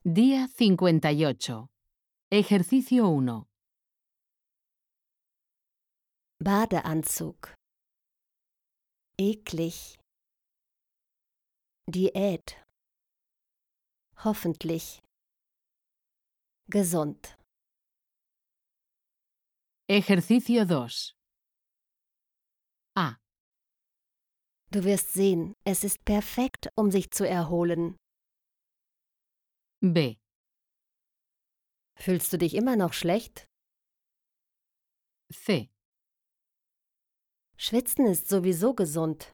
Día 58. Ejercicio 1. Badeanzug. Eklig. Diät. Hoffentlich. Gesund. Ejercicio 2. A. Du wirst sehen, es ist perfekt, um sich zu erholen. B. Fühlst du dich immer noch schlecht? C. Schwitzen ist sowieso gesund.